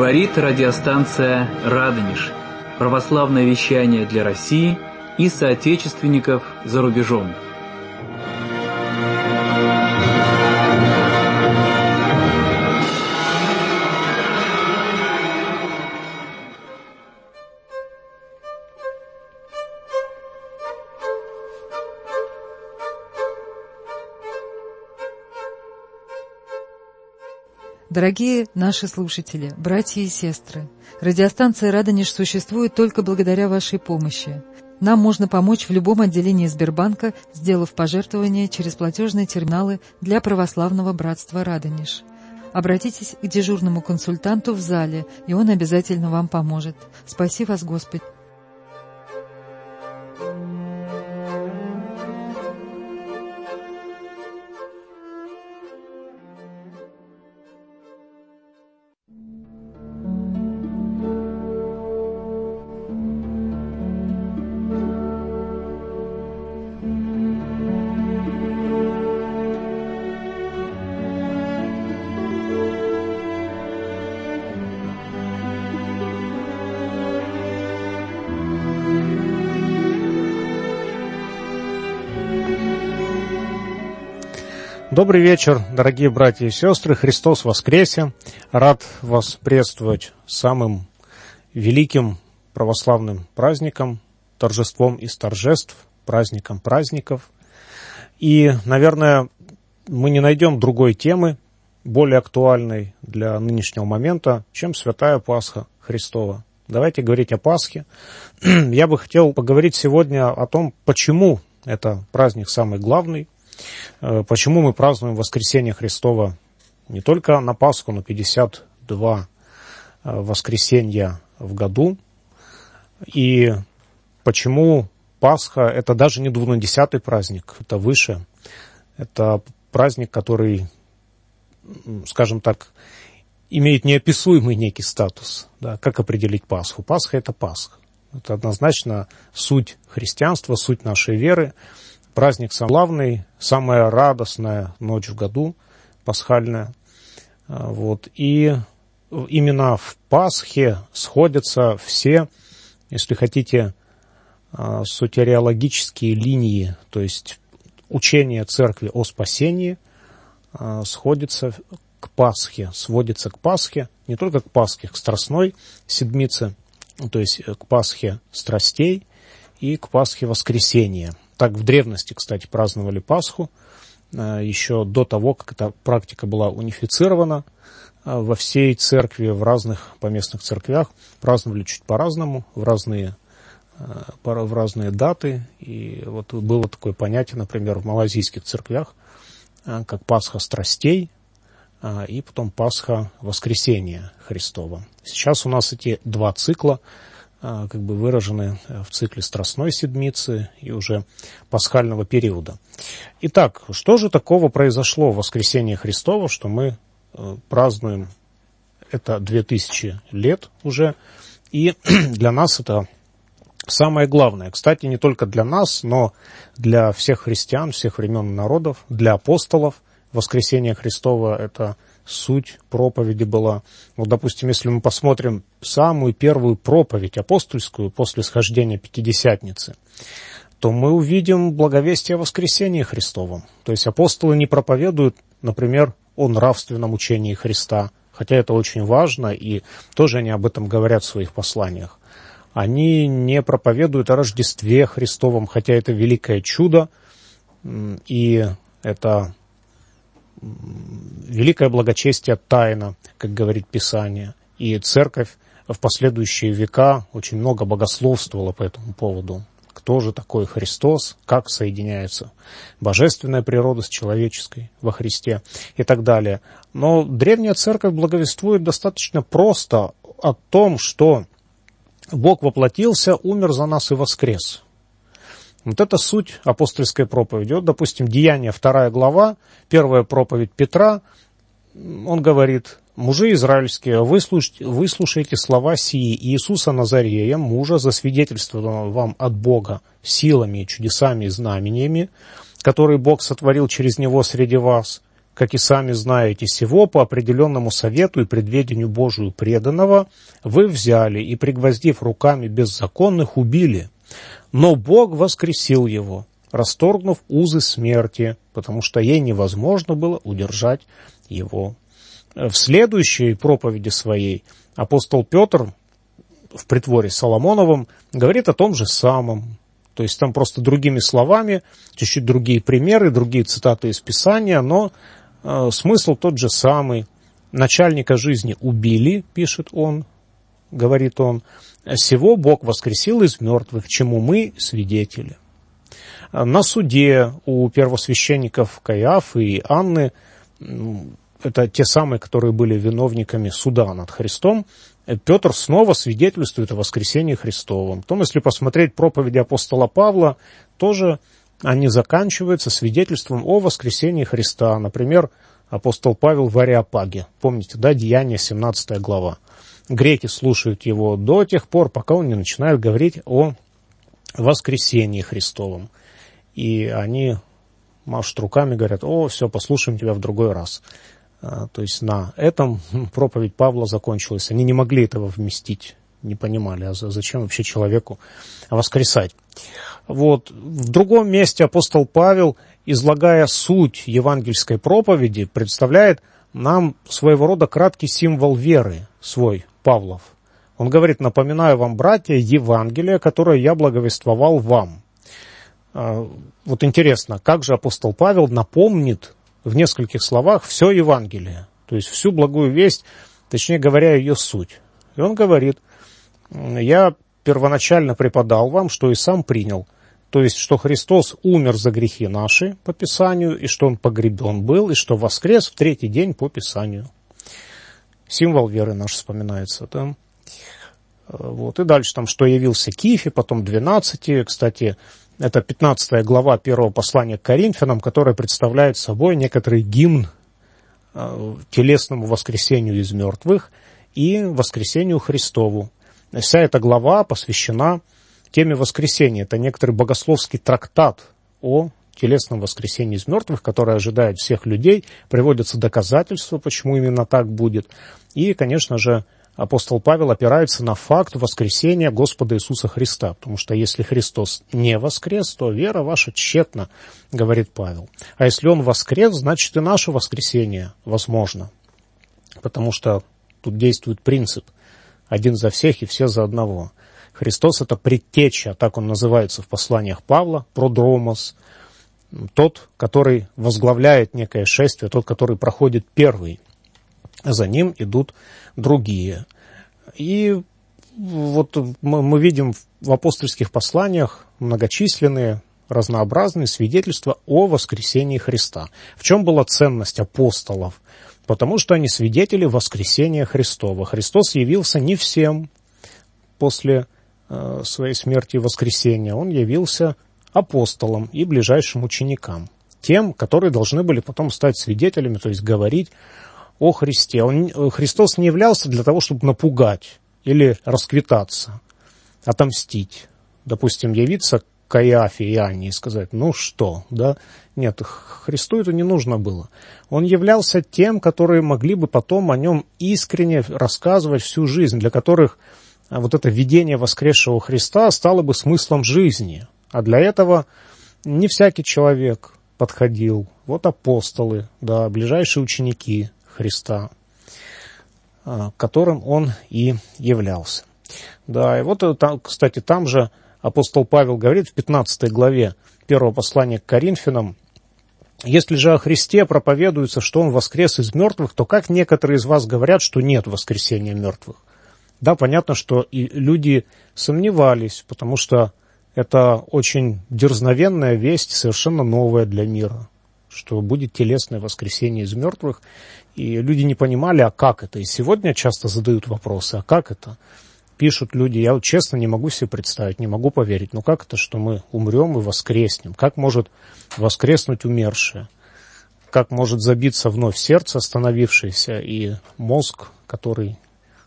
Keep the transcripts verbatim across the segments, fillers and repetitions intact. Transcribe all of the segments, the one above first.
Говорит радиостанция «Радонеж». Православное вещание для России и соотечественников за рубежом. Дорогие наши слушатели, братья и сестры, радиостанция «Радонеж» существует только благодаря вашей помощи. Нам можно помочь в любом отделении Сбербанка, сделав пожертвование через платежные терминалы для православного братства «Радонеж». Обратитесь к дежурному консультанту в зале, и он обязательно вам поможет. Спаси вас, Господь! Добрый вечер, дорогие братья и сестры, Христос воскресе! Рад вас приветствовать самым великим православным праздником, торжеством из торжеств, праздником праздников. И, наверное, мы не найдем другой темы, более актуальной для нынешнего момента, чем Святая Пасха Христова. Давайте говорить о Пасхе. Я бы хотел поговорить сегодня о том, почему это праздник самый главный, почему мы празднуем воскресение Христова не только на Пасху, но пятьдесят два воскресенья в году, и почему Пасха — это даже не двунадесятый праздник, это выше, это праздник, который, скажем так, имеет неописуемый некий статус. Да, как определить Пасху? Пасха — это Пасха. Это однозначно суть христианства, суть нашей веры. Праздник самый главный, самая радостная ночь в году, пасхальная. Вот. И именно в Пасхе сходятся все, если хотите, сотириологические линии, то есть учение Церкви о спасении сходится к Пасхе, сводится к Пасхе, не только к Пасхе, к Страстной Седмице, то есть к Пасхе страстей и к Пасхе воскресения. Так в древности, кстати, праздновали Пасху, еще до того, как эта практика была унифицирована во всей церкви, в разных поместных церквях. Праздновали чуть по-разному, в разные, в разные даты. И вот было такое понятие, например, в малайзийских церквях, как Пасха страстей и потом Пасха воскресения Христова. Сейчас у нас эти два цикла как бы выражены в цикле Страстной Седмицы и уже пасхального периода. Итак, что же такого произошло в воскресенье Христово, что мы празднуем это две тысячи лет уже, и для нас это самое главное. Кстати, не только для нас, но для всех христиан, всех времен и народов, для апостолов воскресенье Христово — это суть проповеди была. Вот, допустим, если мы посмотрим самую первую проповедь апостольскую после схождения Пятидесятницы, то мы увидим благовестие о воскресении Христовом. То есть апостолы не проповедуют, например, о нравственном учении Христа, хотя это очень важно, и тоже они об этом говорят в своих посланиях. Они не проповедуют о Рождестве Христовом, хотя это великое чудо, и это великое благочестие тайна, как говорит Писание. И церковь в последующие века очень много богословствовала по этому поводу. Кто же такой Христос, как соединяется божественная природа с человеческой во Христе и так далее. Но древняя церковь благовествует достаточно просто о том, что Бог воплотился, умер за нас и воскрес. Вот это суть апостольской проповеди. Вот, допустим, Деяния, вторая глава, первая проповедь Петра, он говорит: «Мужи израильские, выслушайте, выслушайте слова сии Иисуса Назарея, мужа, засвидетельствованного вам от Бога силами, чудесами и знамениями, которые Бог сотворил через него среди вас, как и сами знаете, сего по определенному совету и предведению Божию преданного вы взяли и, пригвоздив руками беззаконных, убили. Но Бог воскресил его, расторгнув узы смерти, потому что ей невозможно было удержать его». В следующей проповеди своей апостол Петр в притворе Соломоновом говорит о том же самом. То есть там просто другими словами, чуть-чуть другие примеры, другие цитаты из Писания, но э, смысл тот же самый. Начальника жизни убили, пишет он, говорит он, «Сего Бог воскресил из мертвых, чему мы свидетели». На суде у первосвященников Каиафы и Анны, это те самые, которые были виновниками суда над Христом, Петр снова свидетельствует о воскресении Христовом. Потом, если посмотреть проповеди апостола Павла, тоже они заканчиваются свидетельством о воскресении Христа. Например, апостол Павел в Ареопаге. Помните, да, Деяния, семнадцатая глава. Греки слушают его до тех пор, пока он не начинает говорить о воскресении Христовом. И они машут руками, говорят: «О, все, послушаем тебя в другой раз». То есть на этом проповедь Павла закончилась. Они не могли этого вместить, не понимали, а зачем вообще человеку воскресать. Вот. В другом месте апостол Павел, излагая суть евангельской проповеди, представляет нам своего рода краткий символ веры свой, Павлов. Он говорит: «Напоминаю вам, братья, Евангелие, которое я благовествовал вам». Вот интересно, как же апостол Павел напомнит в нескольких словах все Евангелие, то есть всю благую весть, точнее говоря, ее суть. И он говорит: «Я первоначально преподал вам, что и сам принял, то есть, что Христос умер за грехи наши по Писанию, и что Он погребен был, и что воскрес в третий день по Писанию». Символ веры наш вспоминается, да? Вот. И дальше там, что явился Кифе, потом двенадцати, кстати, это пятнадцатая глава первого послания к Коринфянам, которая представляет собой некоторый гимн э, телесному воскресению из мертвых и воскресению Христову. Вся эта глава посвящена теме воскресения. Это некоторый богословский трактат о телесном воскресении из мертвых, который ожидает всех людей. Приводятся доказательства, почему именно так будет. И, конечно же, апостол Павел опирается на факт воскресения Господа Иисуса Христа, потому что если Христос не воскрес, то вера ваша тщетна, говорит Павел. А если Он воскрес, значит и наше воскресение возможно, потому что тут действует принцип «один за всех и все за одного». Христос — это предтеча, так Он называется в посланиях Павла, продромос, тот, который возглавляет некое шествие, тот, который проходит первый. За ним идут другие. И вот мы, мы видим в апостольских посланиях многочисленные, разнообразные свидетельства о воскресении Христа. В чем была ценность апостолов? Потому что они свидетели воскресения Христова. Христос явился не всем после э, своей смерти и воскресения. Он явился апостолам и ближайшим ученикам. Тем, которые должны были потом стать свидетелями, то есть говорить о Христе. Он, Христос не являлся для того, чтобы напугать или расквитаться, отомстить. Допустим, явиться к Каиафе и Анне и сказать: «Ну что?» да? Нет, Христу это не нужно было. Он являлся тем, которые могли бы потом о нем искренне рассказывать всю жизнь, для которых вот это видение воскресшего Христа стало бы смыслом жизни. А для этого не всякий человек подходил. Вот апостолы, да, ближайшие ученики Христа, которым он и являлся. Да, и вот, кстати, там же апостол Павел говорит в пятнадцатой главе первого послания к Коринфянам: «Если же о Христе проповедуется, что Он воскрес из мертвых, то как некоторые из вас говорят, что нет воскресения мертвых?» Да, понятно, что и люди сомневались, потому что это очень дерзновенная весть, совершенно новая для мира, что будет телесное воскресение из мертвых. И люди не понимали, а как это. И сегодня часто задают вопросы: а как это? Пишут люди: я вот честно не могу себе представить, не могу поверить. Ну как это, что мы умрем и воскреснем? Как может воскреснуть умершее? Как может забиться вновь сердце остановившееся и мозг, который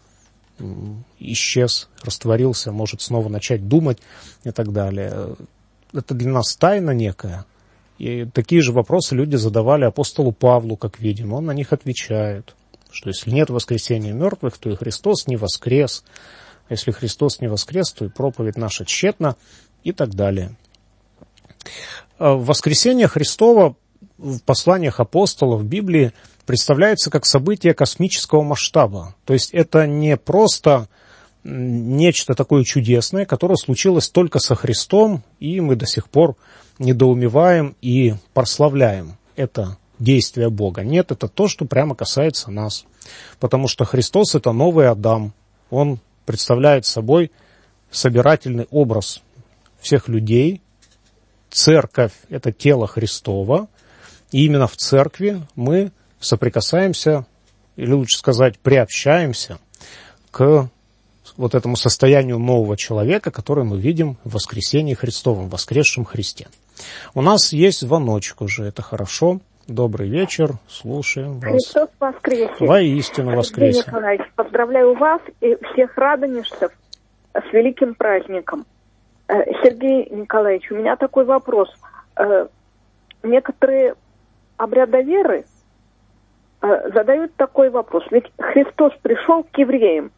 исчез, растворился, может снова начать думать и так далее? Это для нас тайна некая. И такие же вопросы люди задавали апостолу Павлу, как видим. Он на них отвечает, что если нет воскресения мертвых, то и Христос не воскрес. А если Христос не воскрес, то и проповедь наша тщетна, и так далее. Воскресение Христова в посланиях апостолов в Библии представляется как событие космического масштаба. То есть это не просто нечто такое чудесное, которое случилось только со Христом, и мы до сих пор недоумеваем и прославляем это действие Бога. Нет, это то, что прямо касается нас. Потому что Христос — это новый Адам. Он представляет собой собирательный образ всех людей. Церковь — это тело Христово. И именно в церкви мы соприкасаемся, или лучше сказать, приобщаемся к вот этому состоянию нового человека, который мы видим в воскресении Христовом, в воскресшем Христе. У нас есть звоночек уже, это хорошо. Добрый вечер, слушаем вас. Христос воскресе. Воистину воскресе. Сергей Николаевич, поздравляю вас и всех радонежцев с великим праздником. Сергей Николаевич, у меня такой вопрос. Некоторые обрядоверы задают такой вопрос. Ведь Христос пришел к евреям.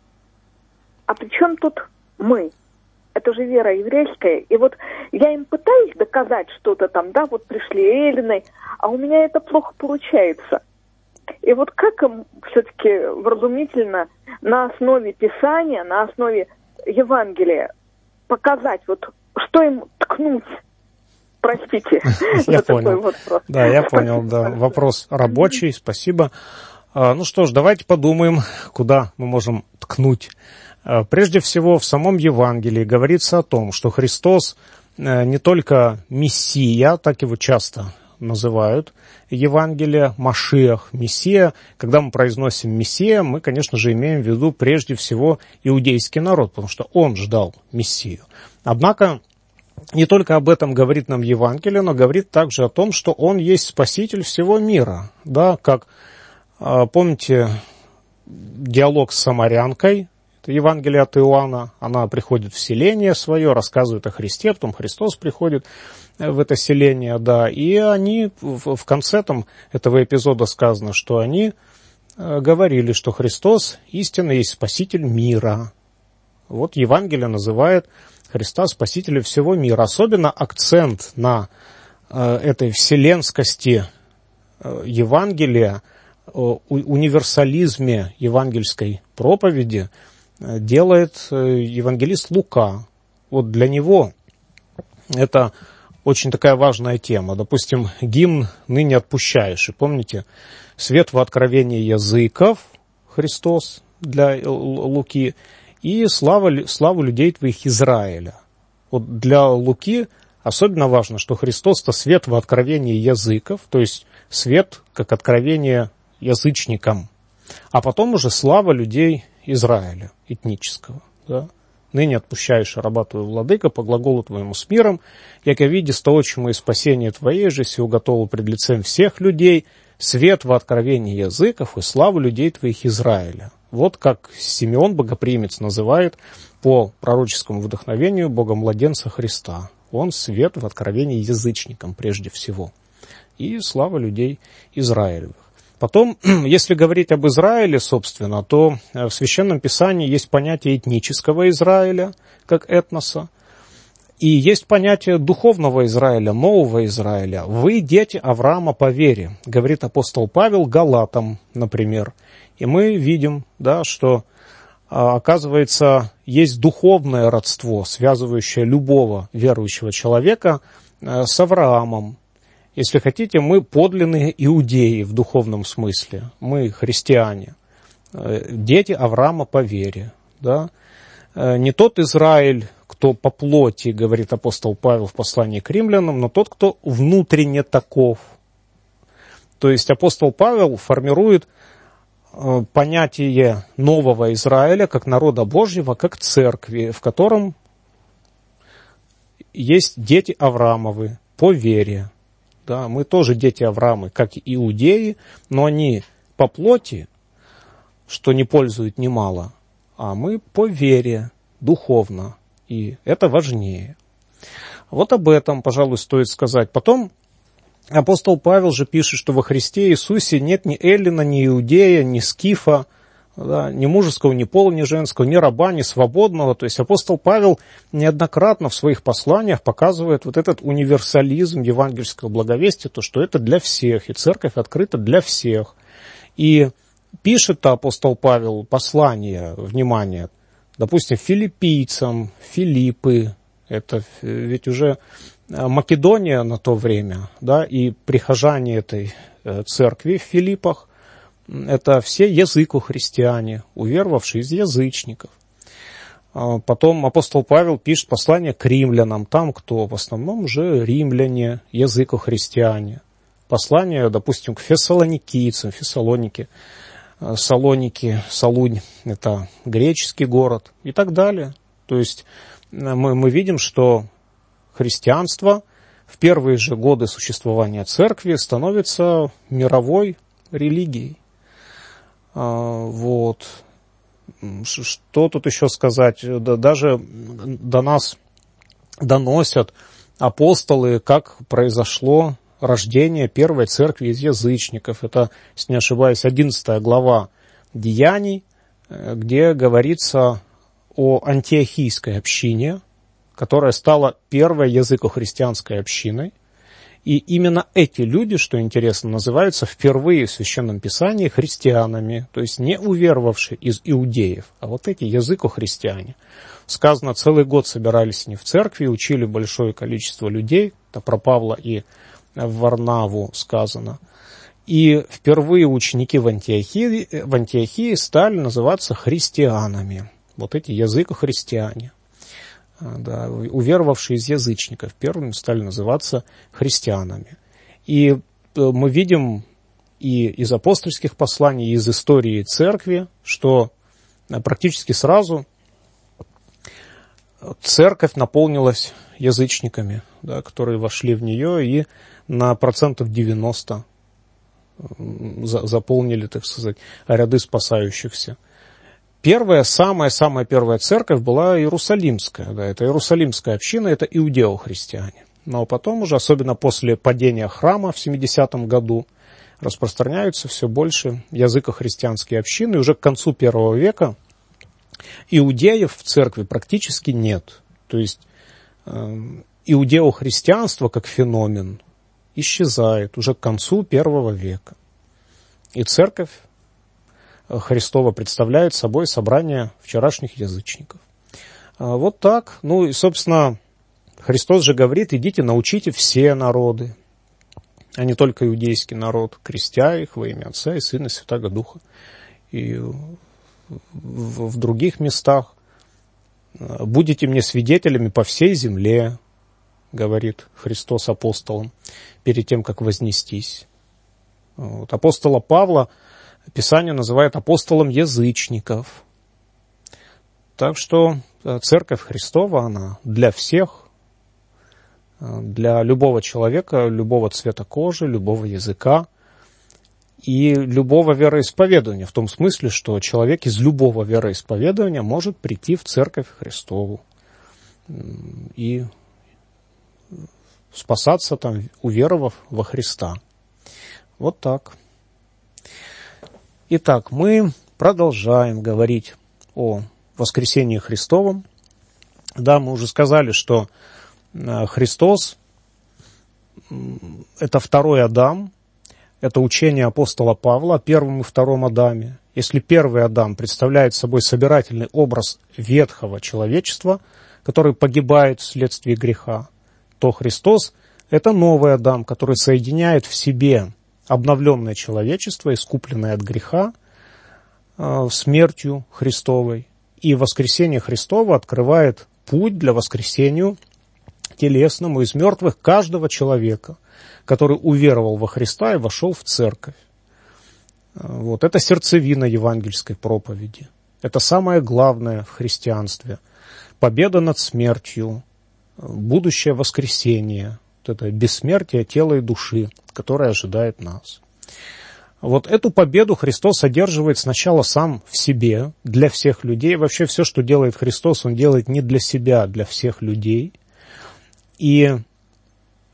А при чем тут мы? Это же вера еврейская. И вот я им пытаюсь доказать что-то там, да, вот пришли эллины, а у меня это плохо получается. И вот как им все-таки вразумительно на основе Писания, на основе Евангелия показать, вот что им ткнуть? Простите. Я понял. Да, я понял, да. Вопрос рабочий, спасибо. Ну что ж, давайте подумаем, куда мы можем ткнуть. Прежде всего, в самом Евангелии говорится о том, что Христос не только Мессия, так его часто называют, Евангелие, Машиах, Мессия. Когда мы произносим Мессия, мы, конечно же, имеем в виду прежде всего иудейский народ, потому что он ждал Мессию. Однако, не только об этом говорит нам Евангелие, но говорит также о том, что он есть Спаситель всего мира. Да, как, помните, диалог с самарянкой, это Евангелие от Иоанна, она приходит в селение свое, рассказывает о Христе, потом Христос приходит в это селение, да, и они, в конце там этого эпизода сказано, что они говорили, что Христос истинно есть Спаситель мира. Вот Евангелие называет Христа Спасителем всего мира. Особенно акцент на этой вселенскости Евангелия, универсализме евангельской проповеди делает евангелист Лука. Вот для него это очень такая важная тема. Допустим, гимн «Ныне отпущаешь». И помните, свет во откровении языков, Христос для Луки, и слава, славу людей твоих Израиля. Вот для Луки особенно важно, что Христос — это свет во откровении языков, то есть свет как откровение язычникам, а потом уже слава людей Израиля, этнического. Да? Ныне отпущаешь раба твоего, владыка, по глаголу твоему с миром, яко види стоочему и спасение твое же, сего готово пред лицем всех людей, свет во откровении языков и славу людей твоих Израиля. Вот как Симеон Богоприимец называет по пророческому вдохновению Бога-младенца Христа. Он свет в откровении язычникам прежде всего. И слава людей Израилевых. Потом, если говорить об Израиле, собственно, то в Священном Писании есть понятие этнического Израиля, как этноса, и есть понятие духовного Израиля, нового Израиля. Вы дети Авраама по вере, говорит апостол Павел Галатам, например. И мы видим, да, что, оказывается, есть духовное родство, связывающее любого верующего человека с Авраамом. Если хотите, мы подлинные иудеи в духовном смысле, мы христиане, дети Авраама по вере. Да? Не тот Израиль, кто по плоти, говорит апостол Павел в послании к римлянам, но тот, кто внутренне таков. То есть апостол Павел формирует понятие нового Израиля как народа Божьего, как церкви, в котором есть дети Авраамовы по вере. Да, мы тоже дети Авраамы, как и иудеи, но они по плоти, что не пользует немало, а мы по вере, духовно, и это важнее. Вот об этом, пожалуй, стоит сказать. Потом Апостол Павел же пишет, что во Христе Иисусе нет ни эллина, ни иудея, ни скифа, да, ни мужеского, ни пола, ни женского, ни раба, ни свободного. То есть апостол Павел неоднократно в своих посланиях показывает вот этот универсализм евангельского благовестия, то, что это для всех, и церковь открыта для всех. И пишет апостол Павел послание, внимание, допустим, филиппийцам, Филиппы, это ведь уже Македония на то время, да, и прихожане этой церкви в Филиппах, это все языко-христиане, уверовавшие из язычников. Потом апостол Павел пишет послание к римлянам, там кто в основном уже римляне, языко-христиане. Послание, допустим, к фессалоникийцам, Фессалоники, Салоники, Салунь, это греческий город и так далее. То есть мы, мы видим, что христианство в первые же годы существования церкви становится мировой религией. Вот. Что тут еще сказать? Даже до нас доносят апостолы, как произошло рождение первой церкви из язычников. Это, если не ошибаюсь, одиннадцатая глава Деяний, где говорится о антиохийской общине, которая стала первой языко-христианской общиной. И именно эти люди, что интересно, называются впервые в Священном Писании христианами, то есть не уверовавшие из иудеев, а вот эти языко-христиане. Сказано, целый год собирались они в церкви, учили большое количество людей, это про Павла и Варнаву сказано. И впервые ученики в Антиохии, в Антиохии стали называться христианами, вот эти языко-христиане. Да, уверовавшие из язычников первыми стали называться христианами. И мы видим и из апостольских посланий, и из истории церкви, что практически сразу церковь наполнилась язычниками, да, которые вошли в нее и на процентов девяносто заполнили, так сказать, ряды спасающихся. Первая, самая-самая первая церковь была Иерусалимская. Да, это Иерусалимская община, это иудео-христиане. Но потом уже, особенно после падения храма в семидесятом году, распространяются все больше языко-христианские общины. И уже к концу первого века иудеев в церкви практически нет. То есть э, иудео-христианство как феномен исчезает уже к концу первого века. И церковь Христова представляет собой собрание вчерашних язычников. Вот так. Ну и, собственно, Христос же говорит, идите, научите все народы, а не только иудейский народ, крестя их во имя Отца и Сына и Святаго Духа. И в, в других местах будете мне свидетелями по всей земле, говорит Христос апостолам, перед тем, как вознестись. Вот. Апостола Павла Писание называет апостолом язычников. Так что Церковь Христова, она для всех, для любого человека, любого цвета кожи, любого языка и любого вероисповедания. В том смысле, что человек из любого вероисповедания может прийти в Церковь Христову и спасаться там, уверовав во Христа. Вот так. Итак, мы продолжаем говорить о воскресении Христовом. Да, мы уже сказали, что Христос – это второй Адам, это учение апостола Павла о первом и втором Адаме. Если первый Адам представляет собой собирательный образ ветхого человечества, который погибает вследствие греха, то Христос – это новый Адам, который соединяет в себе обновленное человечество, искупленное от греха, э, смертью Христовой. И воскресение Христово открывает путь для воскресению телесному из мертвых каждого человека, который уверовал во Христа и вошел в церковь. Вот. Это сердцевина евангельской проповеди. Это самое главное в христианстве. Победа над смертью, будущее воскресение, вот это бессмертие тела и души, которое ожидает нас. Вот эту победу Христос одерживает сначала сам в себе, для всех людей. Вообще все, что делает Христос, Он делает не для себя, а для всех людей. И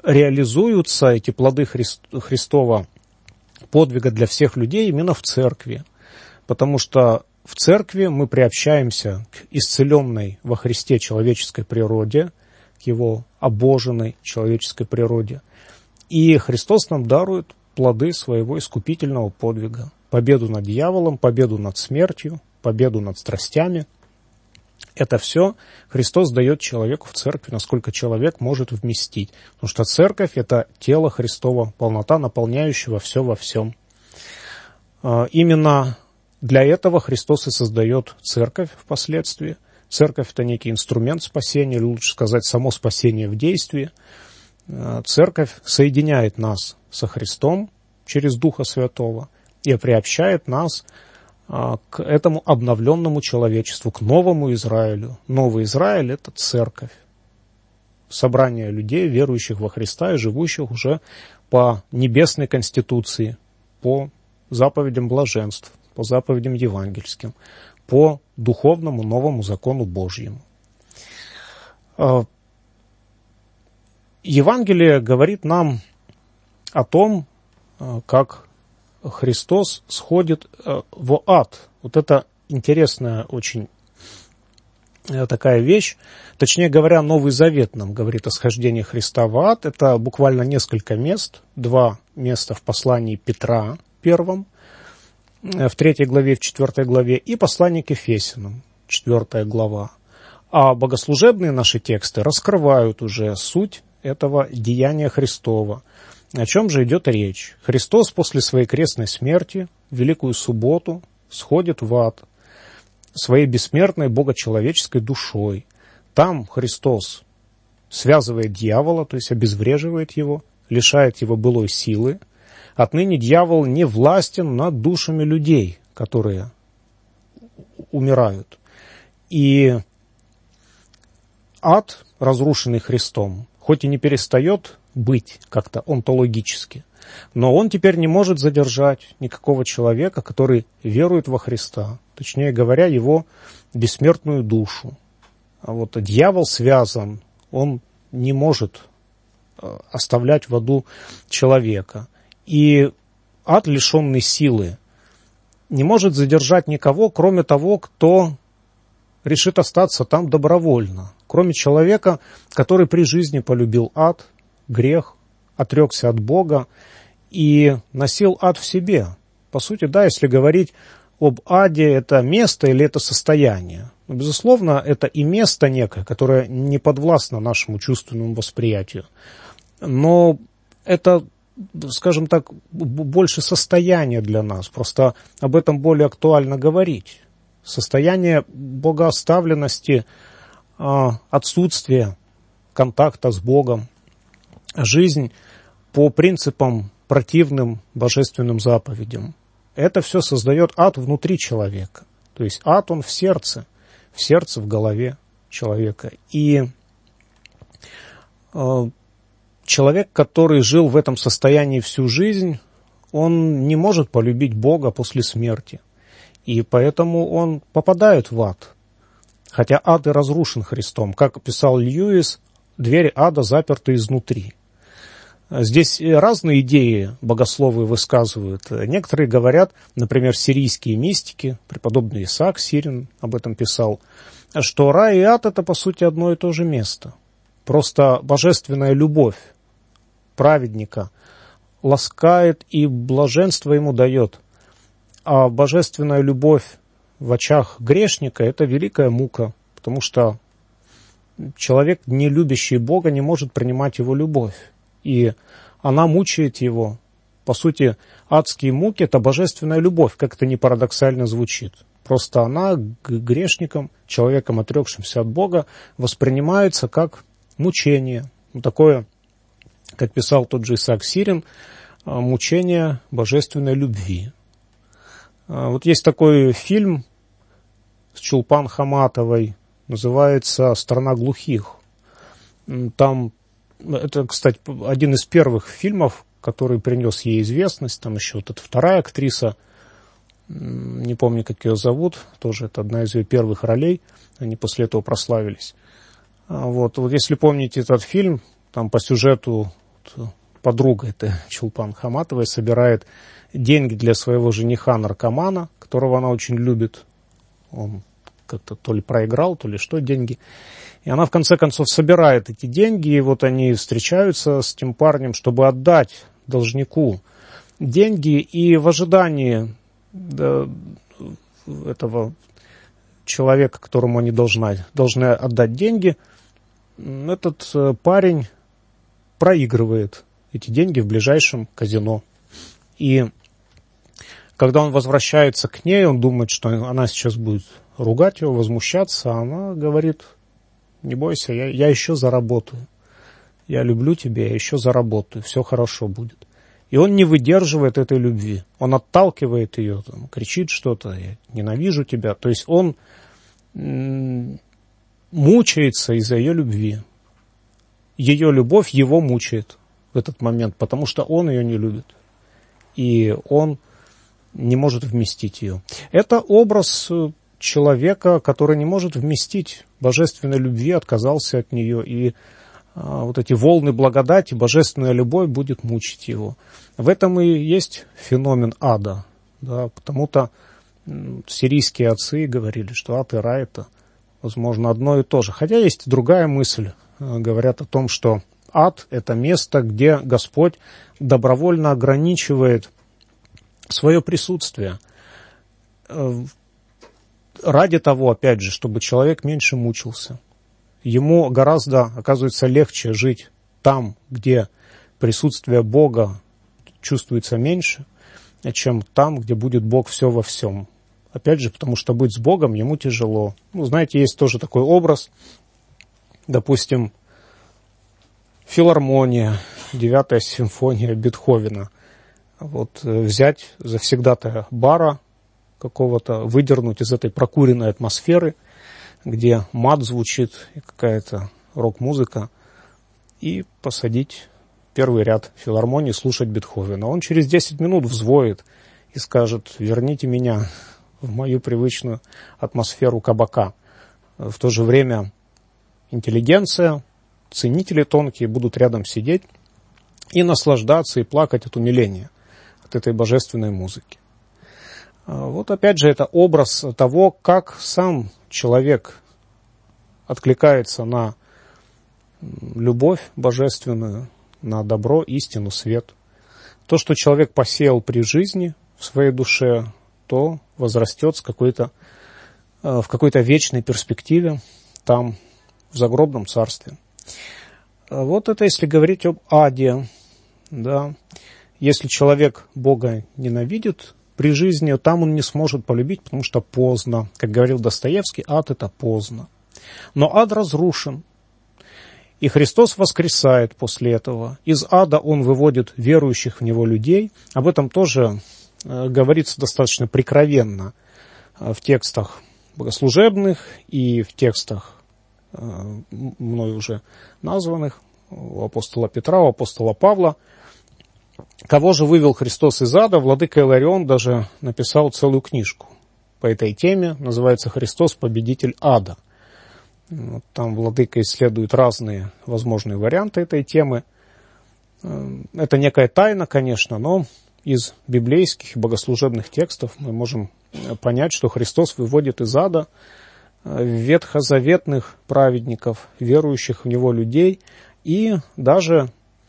реализуются эти плоды Христова подвига для всех людей именно в церкви. Потому что в церкви мы приобщаемся к исцеленной во Христе человеческой природе, к его обоженной человеческой природе. И Христос нам дарует плоды своего искупительного подвига. Победу над дьяволом, победу над смертью, победу над страстями. Это все Христос дает человеку в церкви, насколько человек может вместить. Потому что церковь – это тело Христова, полнота, наполняющего все во всем. Именно для этого Христос и создает церковь впоследствии. Церковь – это некий инструмент спасения, или лучше сказать, само спасение в действии. Церковь соединяет нас со Христом через Духа Святого и приобщает нас к этому обновленному человечеству, к новому Израилю. Новый Израиль – это церковь. Собрание людей, верующих во Христа и живущих уже по небесной конституции, по заповедям блаженств, по заповедям евангельским, по духовному новому закону Божьему. Евангелие говорит нам о том, как Христос сходит в ад. Вот это интересная очень такая вещь. Точнее говоря, Новый Завет нам говорит о схождении Христа в ад. Это буквально несколько мест. Два места в послании Петра первом, в третьей главе, в четвертой главе, и послание к Ефесянам, четвертая глава. А богослужебные наши тексты раскрывают уже суть этого деяния Христова. О чем же идет речь? Христос после своей крестной смерти, в Великую Субботу, сходит в ад своей бессмертной богочеловеческой душой. Там Христос связывает дьявола, то есть обезвреживает его, лишает его былой силы. Отныне дьявол не властен над душами людей, которые умирают. И ад, разрушенный Христом, хоть и не перестает быть как-то онтологически, но он теперь не может задержать никакого человека, который верует во Христа, точнее говоря, его бессмертную душу. А вот дьявол связан, он не может оставлять в аду человека. И ад, лишенный силы, не может задержать никого, кроме того, кто решит остаться там добровольно, кроме человека, который при жизни полюбил ад, грех, отрекся от Бога и носил ад в себе. По сути, да, если говорить об аде, это место или это состояние. Но, безусловно, это и место некое, которое не подвластно нашему чувственному восприятию. Но это, скажем так, больше состояние для нас. Просто об этом более актуально говорить. Состояние богооставленности, отсутствие контакта с Богом, жизнь по принципам противным божественным заповедям. Это все создает ад внутри человека. То есть ад, он в сердце, в сердце, в голове человека. И э, человек, который жил в этом состоянии всю жизнь, он не может полюбить Бога после смерти. И поэтому он попадает в ад. Хотя ад и разрушен Христом. Как писал Льюис, двери ада заперты изнутри. Здесь разные идеи богословы высказывают. Некоторые говорят, например, сирийские мистики, преподобный Исаак Сирин об этом писал, что рай и ад – это, по сути, одно и то же место. Просто божественная любовь праведника ласкает и блаженство ему дает. А божественная любовь в очах грешника – это великая мука, потому что человек, не любящий Бога, не может принимать его любовь. И она мучает его. По сути, адские муки – это божественная любовь, как это ни парадоксально звучит. Просто она к грешникам, человекам, отрекшимся от Бога, воспринимается как мучение. Такое, как писал тот же Исаак Сирин, мучение божественной любви. Вот есть такой фильм с Чулпан Хаматовой, называется «Страна глухих». Там, это, кстати, один из первых фильмов, который принес ей известность. Там еще вот эта вторая актриса, не помню, как ее зовут, тоже это одна из ее первых ролей, они после этого прославились. Вот, вот если помните этот фильм, там по сюжету подруга этой Чулпан Хаматовой собирает деньги для своего жениха-наркомана, которого она очень любит. Он как-то то ли проиграл, то ли что, деньги. И она в конце концов собирает эти деньги, и вот они встречаются с тем парнем, чтобы отдать должнику деньги, и в ожидании да, этого человека, которому они должны, должны отдать деньги, этот парень проигрывает эти деньги в ближайшем казино. И когда он возвращается к ней, он думает, что она сейчас будет ругать его, возмущаться, а она говорит: не бойся, я, я еще заработаю. Я люблю тебя, я еще заработаю, все хорошо будет. И он не выдерживает этой любви. Он отталкивает ее, там, кричит что-то: я ненавижу тебя. То есть он м- мучается из-за ее любви. Ее любовь его мучает в этот момент, потому что он ее не любит. И он не может вместить ее. Это образ человека, который не может вместить божественной любви, отказался от нее, и а, вот эти волны благодати, божественная любовь будет мучить его. В этом и есть феномен ада. Да, потому-то м, сирийские отцы говорили, что ад и рай — это, возможно, одно и то же. Хотя есть другая мысль. Говорят о том, что ад — это место, где Господь добровольно ограничивает свое присутствие. Ради того, опять же, чтобы человек меньше мучился. Ему гораздо, оказывается, легче жить там, где присутствие Бога чувствуется меньше, чем там, где будет Бог все во всем. Опять же, потому что быть с Богом ему тяжело. Ну, знаете, есть тоже такой образ. Допустим, филармония, девятая симфония Бетховена. Вот взять завсегдатая бара какого-то, выдернуть из этой прокуренной атмосферы, где мат звучит и какая-то рок-музыка, и посадить первый ряд филармонии, слушать Бетховена. Он через десять минут взвоет и скажет: верните меня в мою привычную атмосферу кабака. В то же время интеллигенция, ценители тонкие будут рядом сидеть и наслаждаться, и плакать от умиления от этой божественной музыки. Вот опять же это образ того, как сам человек откликается на любовь божественную, на добро, истину, свет. То, что человек посеял при жизни в своей душе, то возрастет с какой-то, в какой-то вечной перспективе там, в загробном царстве. Вот это если говорить об аде. Да. Если человек Бога ненавидит при жизни, там он не сможет полюбить, потому что поздно. Как говорил Достоевский, ад — это поздно. Но ад разрушен. И Христос воскресает после этого. Из ада Он выводит верующих в Него людей. Об этом тоже э, говорится достаточно прикровенно э, в текстах богослужебных и в текстах, э, мной уже названных, у апостола Петра, у апостола Павла. Кого же вывел Христос из ада? Владыка Иларион даже написал целую книжку по этой теме. Называется «Христос, победитель ада». Вот там владыка исследует разные возможные варианты этой темы. Это некая тайна, конечно, но из библейских и богослужебных текстов мы можем понять, что Христос выводит из ада ветхозаветных праведников, верующих в Него людей, и даже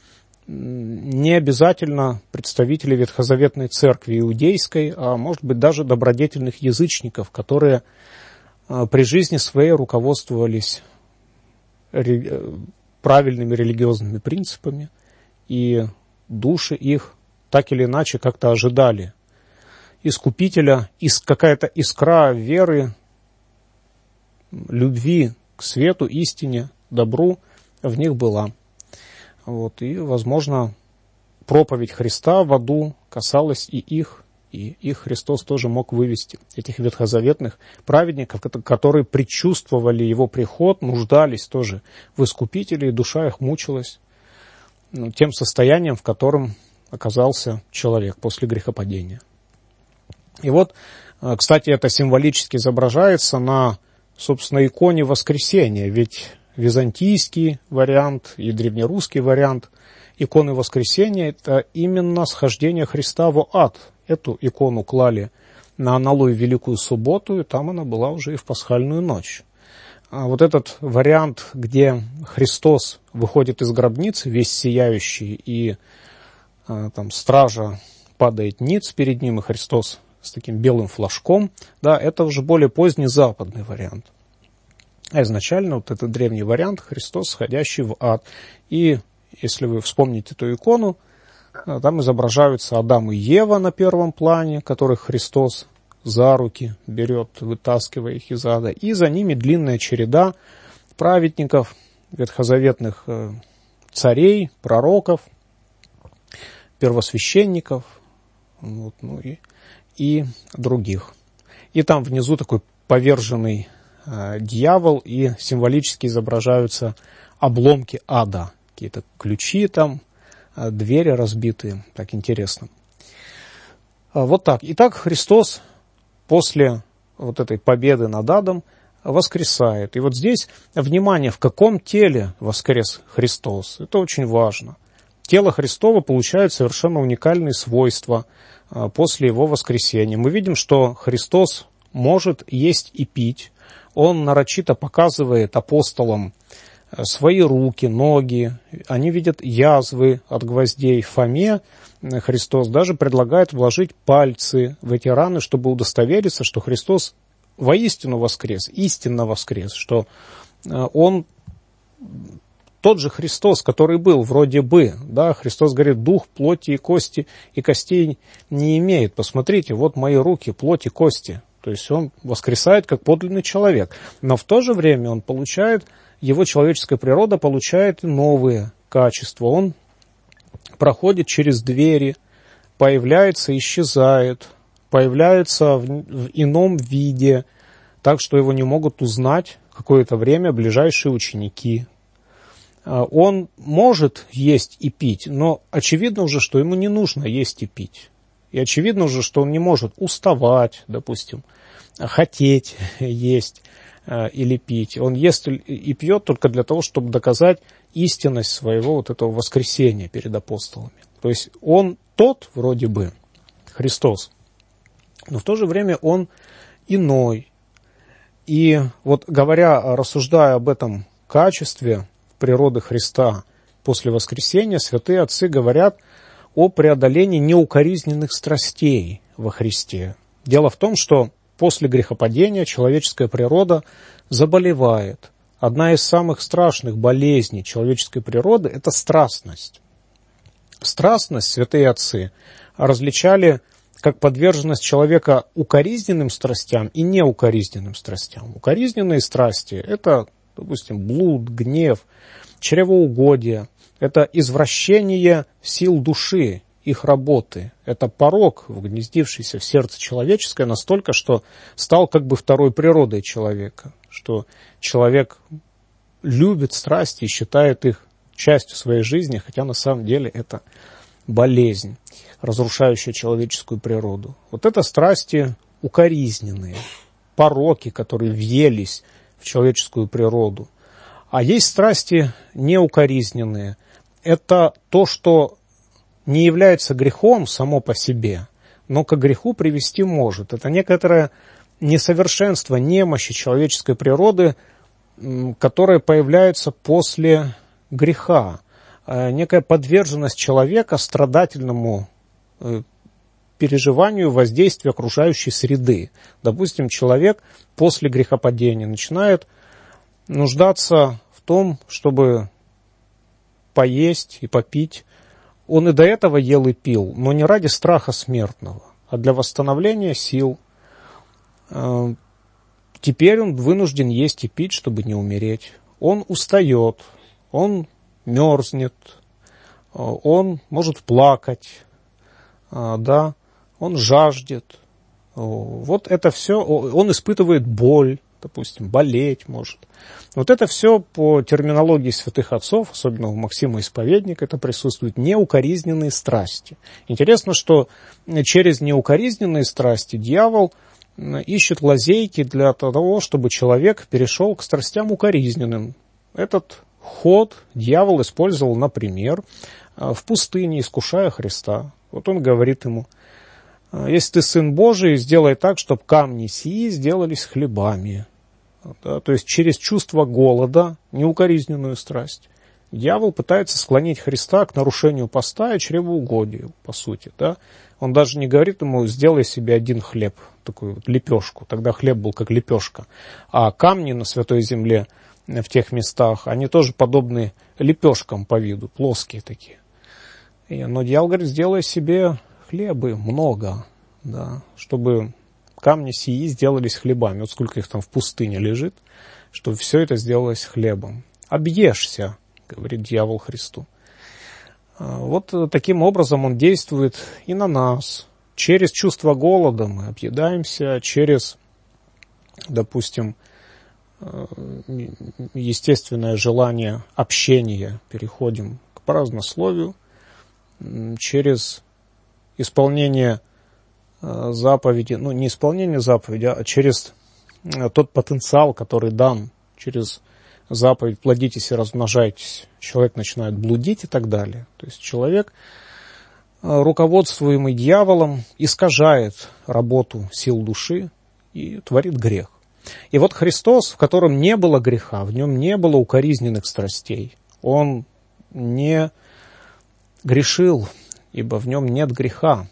не обязательно представителей ветхозаветной церкви иудейской, а может быть даже добродетельных язычников, которые при жизни своей руководствовались правильными религиозными принципами, и души их так или иначе как-то ожидали Искупителя, какая-то искра веры, любви к свету, истине, добру в них была. Вот, и, возможно, проповедь Христа в аду касалась и их, и их Христос тоже мог вывести, этих ветхозаветных праведников, которые предчувствовали Его приход, нуждались тоже в Искупителе, и душа их мучилась ну, тем состоянием, в котором оказался человек после грехопадения. И вот, кстати, это символически изображается на, собственно, иконе воскресения, ведь византийский вариант и древнерусский вариант иконы Воскресения – это именно схождение Христа в ад. Эту икону клали на аналую Великую Субботу, и там она была уже и в пасхальную ночь. А вот этот вариант, где Христос выходит из гробницы, весь сияющий, и а, там стража падает ниц перед ним, и Христос с таким белым флажком, да, это уже более поздний западный вариант. А изначально вот этот древний вариант — Христос, сходящий в ад. И если вы вспомните эту икону, там изображаются Адам и Ева на первом плане, которых Христос за руки берет, вытаскивая их из ада. И за ними длинная череда праведников, ветхозаветных царей, пророков, первосвященников, вот, ну и, и других. И там внизу такой поверженный э, дьявол, и символически изображаются обломки ада. Какие-то ключи там, э, двери разбитые. Так интересно. А, вот так. Итак, Христос после вот этой победы над адом воскресает. И вот здесь, внимание, в каком теле воскрес Христос. Это очень важно. Тело Христово получает совершенно уникальные свойства после его воскресения. Мы видим, что Христос может есть и пить. Он нарочито показывает апостолам свои руки, ноги. Они видят язвы от гвоздей. Фоме Христос даже предлагает вложить пальцы в эти раны, чтобы удостовериться, что Христос воистину воскрес, истинно воскрес, что Он тот же Христос, который был вроде бы. Да, Христос говорит, дух плоти и кости и костей не имеет. Посмотрите, вот мои руки, плоть и кости. То есть Он воскресает как подлинный человек. Но в то же время Он получает, его человеческая природа получает новые качества. Он проходит через двери, появляется, исчезает, появляется в, в ином виде, так что его не могут узнать какое-то время ближайшие ученики. Он может есть и пить, но очевидно уже, что ему не нужно есть и пить. И очевидно уже, что он не может уставать, допустим, хотеть есть или пить. Он ест и пьет только для того, чтобы доказать истинность своего вот этого воскресения перед апостолами. То есть он тот, вроде бы, Христос, но в то же время он иной. И вот говоря, рассуждая об этом качестве природы Христа после воскресения, святые отцы говорят о преодолении неукоризненных страстей во Христе. Дело в том, что после грехопадения человеческая природа заболевает. Одна из самых страшных болезней человеческой природы – это страстность. Страстность святые отцы различали как подверженность человека укоризненным страстям и неукоризненным страстям. Укоризненные страсти – это, допустим, блуд, гнев, чревоугодие, это извращение сил души, их работы. Это порок, вгнездившийся в сердце человеческое настолько, что стал как бы второй природой человека, что человек любит страсти и считает их частью своей жизни, хотя на самом деле это болезнь, разрушающая человеческую природу. Вот это страсти укоризненные, пороки, которые въелись в человеческую природу. А есть страсти неукоризненные. Это то, что не является грехом само по себе, но к греху привести может. Это некоторое несовершенство, немощи человеческой природы, которое появляется после греха. Некая подверженность человека страдательному переживанию воздействия окружающей среды. Допустим, человек после грехопадения начинает нуждаться в том, чтобы поесть и попить. Он и до этого ел и пил, но не ради страха смертного, а для восстановления сил. Теперь он вынужден есть и пить, чтобы не умереть. Он устает, он мерзнет, он может плакать, да, он жаждет. Вот это все, он испытывает боль, допустим, болеть может. Вот это все по терминологии святых отцов, особенно у Максима Исповедника, это присутствуют неукоризненные страсти. Интересно, что через неукоризненные страсти дьявол ищет лазейки для того, чтобы человек перешел к страстям укоризненным. этот ход дьявол использовал, например, в пустыне, искушая Христа. Вот он говорит ему: если ты Сын Божий, сделай так, чтобы камни сии сделались хлебами. Да, то есть через чувство голода, неукоризненную страсть, дьявол пытается склонить Христа к нарушению поста и чревоугодию, по сути. Да. Он даже не говорит ему: сделай себе один хлеб, такую вот лепешку. Тогда хлеб был как лепешка. А камни на Святой Земле в тех местах, они тоже подобны лепешкам по виду, плоские такие. И, но дьявол говорит: сделай себе хлебы много, да, чтобы камни сии сделались хлебами. Вот сколько их там в пустыне лежит, чтобы все это сделалось хлебом. Объешься, говорит дьявол Христу. Вот таким образом он действует и на нас. Через чувство голода мы объедаемся, через, допустим, естественное желание общения переходим к празднословию, через исполнение заповеди, ну не исполнение заповеди, а через тот потенциал, который дан через заповедь «плодитесь и размножайтесь», человек начинает блудить и так далее. То есть человек, руководствуемый дьяволом, искажает работу сил души и творит грех. И вот Христос, в котором не было греха, в нем не было укоризненных страстей, он не грешил, ибо в нем нет греха.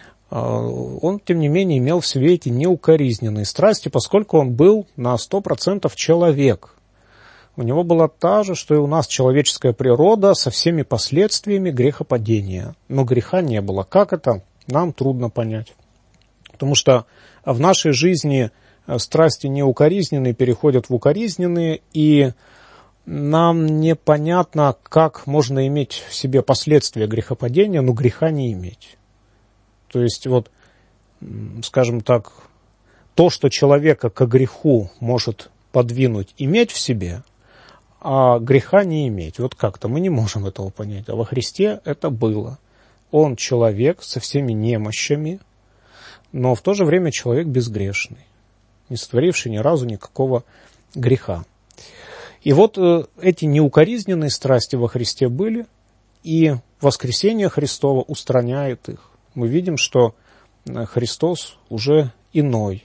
Он, тем не менее, имел в себе эти неукоризненные страсти, поскольку он был на сто процентов человек. У него была та же, что и у нас, человеческая природа со всеми последствиями грехопадения. Но греха не было. Как это? Нам трудно понять. Потому что в нашей жизни страсти неукоризненные переходят в укоризненные, и нам непонятно, как можно иметь в себе последствия грехопадения, но греха не иметь. То есть, вот, скажем так, то, что человека к греху может подвинуть, иметь в себе, а греха не иметь. Вот как-то мы не можем этого понять. А во Христе это было. Он человек со всеми немощами, но в то же время человек безгрешный, не сотворивший ни разу никакого греха. И вот э, эти неукоризненные страсти во Христе были, и воскресение Христово устраняет их. Мы видим, что Христос уже иной.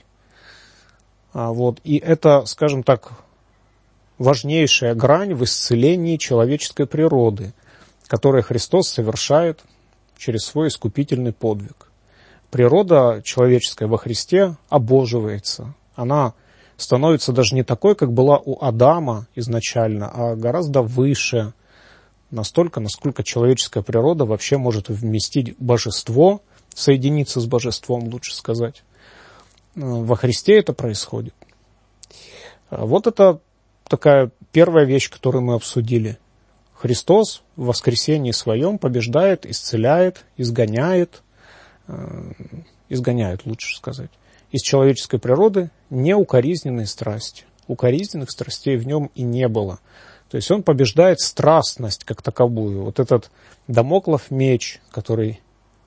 А вот, и это, скажем так, важнейшая грань в исцелении человеческой природы, которую Христос совершает через свой искупительный подвиг. Природа человеческая во Христе обоживается. Она становится даже не такой, как была у Адама изначально, а гораздо выше, настолько, насколько человеческая природа вообще может вместить божество, соединиться с божеством, лучше сказать. Во Христе это происходит. Вот это такая первая вещь, которую мы обсудили. Христос в воскресении своем побеждает, исцеляет, изгоняет, э, изгоняет, лучше сказать, из человеческой природы неукоризненные страсти. Укоризненных страстей в нем и не было. То есть он побеждает страстность как таковую. Вот этот дамоклов меч, который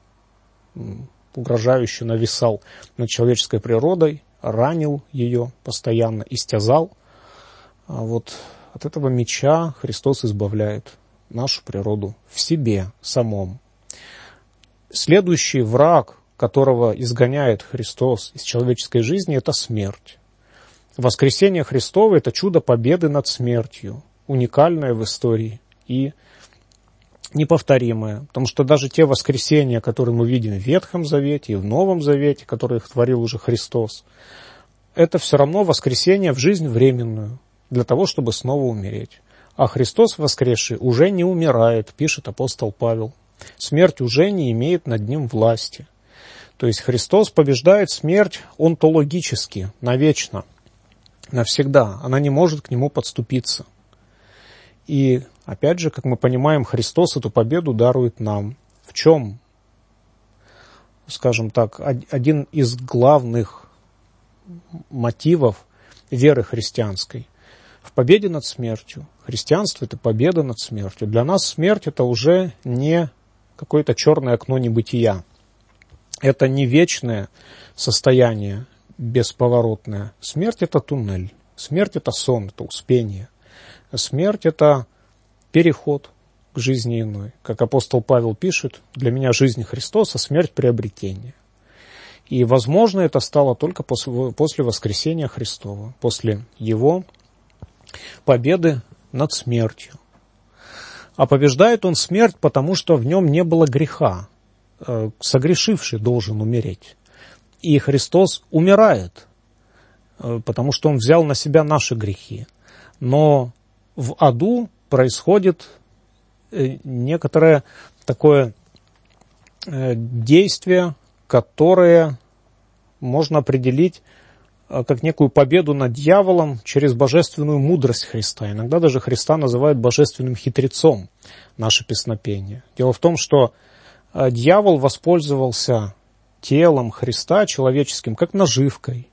угрожающе нависал над человеческой природой, ранил ее постоянно, истязал. А вот от этого меча Христос избавляет нашу природу в себе самом. Следующий враг, которого изгоняет Христос из человеческой жизни, это смерть. Воскресение Христово – это чудо победы над смертью, уникальное в истории и неповторимое. Потому что даже те воскресения, которые мы видим в Ветхом Завете и в Новом Завете, которые творил уже Христос, это все равно воскресение в жизнь временную, для того, чтобы снова умереть. А Христос воскресший уже не умирает, пишет апостол Павел. Смерть уже не имеет над ним власти. То есть Христос побеждает смерть онтологически, навечно, навсегда. Она не может к нему подступиться. И опять же, как мы понимаем, Христос эту победу дарует нам. В чем, скажем так, один из главных мотивов веры христианской? В победе над смертью. Христианство – это победа над смертью. Для нас смерть – это уже не какое-то черное окно небытия. Это не вечное состояние, бесповоротное. Смерть – это туннель. Смерть – это сон, это успение. Смерть – это переход к жизни иной. Как апостол Павел пишет, для меня жизнь Христос, а смерть – приобретение. И, возможно, это стало только после, после воскресения Христова, после Его победы над смертью. А побеждает Он смерть, потому что в нем не было греха. Согрешивший должен умереть. И Христос умирает, потому что Он взял на себя наши грехи. Но в аду происходит некоторое такое действие, которое можно определить как некую победу над дьяволом через божественную мудрость Христа. Иногда даже Христа называют божественным хитрецом, наше песнопение. Дело в том, что дьявол воспользовался телом Христа человеческим как наживкой.